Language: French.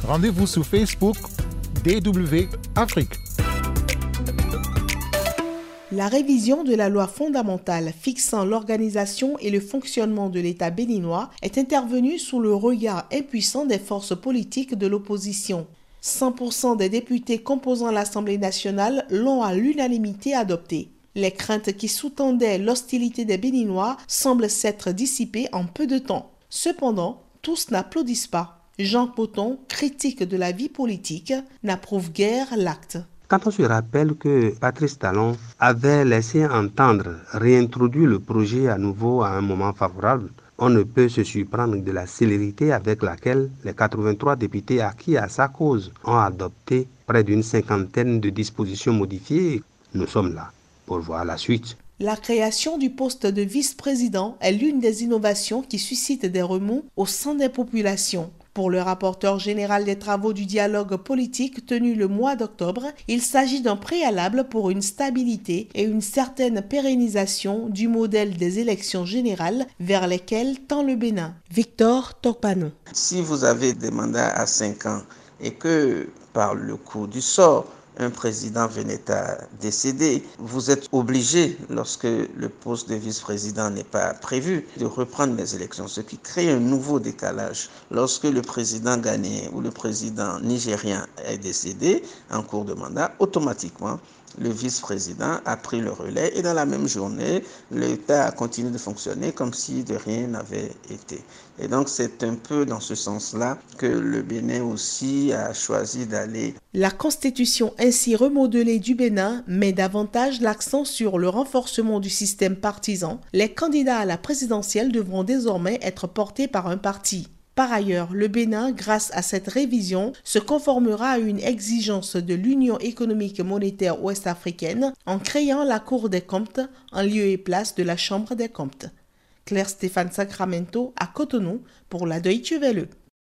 Rendez-vous sur Facebook DW Afrique. La révision de la loi fondamentale fixant l'organisation et le fonctionnement de l'État béninois est intervenue sous le regard impuissant des forces politiques de l'opposition. 100% des députés composant l'Assemblée nationale l'ont à l'unanimité adoptée. Les craintes qui sous-tendaient l'hostilité des Béninois semblent s'être dissipées en peu de temps. Cependant, tous n'applaudissent pas. Jean Poton, critique de la vie politique, n'approuve guère l'acte. Quand on se rappelle que Patrice Talon avait laissé entendre réintroduire le projet à nouveau à un moment favorable, on ne peut se surprendre de la célérité avec laquelle les 83 députés acquis à sa cause ont adopté près d'une cinquantaine de dispositions modifiées. Nous sommes là pour voir la suite. La création du poste de vice-président est l'une des innovations qui suscitent des remous au sein des populations. Pour le rapporteur général des travaux du dialogue politique tenu le mois d'octobre, il s'agit d'un préalable pour une stabilité et une certaine pérennisation du modèle des élections générales vers lesquelles tend le Bénin. Victor Tokpanou. Si vous avez des mandats à 5 ans et que par le coup du sort, un président venait à décéder, vous êtes obligé, lorsque le poste de vice-président n'est pas prévu, de reprendre les élections, ce qui crée un nouveau décalage. Lorsque le président ghanéen ou le président nigérien est décédé en cours de mandat, automatiquement, le vice-président a pris le relais et dans la même journée, l'État a continué de fonctionner comme si de rien n'avait été. Et donc c'est un peu dans ce sens-là que le Bénin aussi a choisi d'aller. La constitution ainsi remodelée du Bénin met davantage l'accent sur le renforcement du système partisan. Les candidats à la présidentielle devront désormais être portés par un parti. Par ailleurs, le Bénin, grâce à cette révision, se conformera à une exigence de l'Union économique et monétaire ouest-africaine en créant la Cour des comptes en lieu et place de la Chambre des comptes. Claire Stéphane Sacramento à Cotonou pour la Deutsche Welle.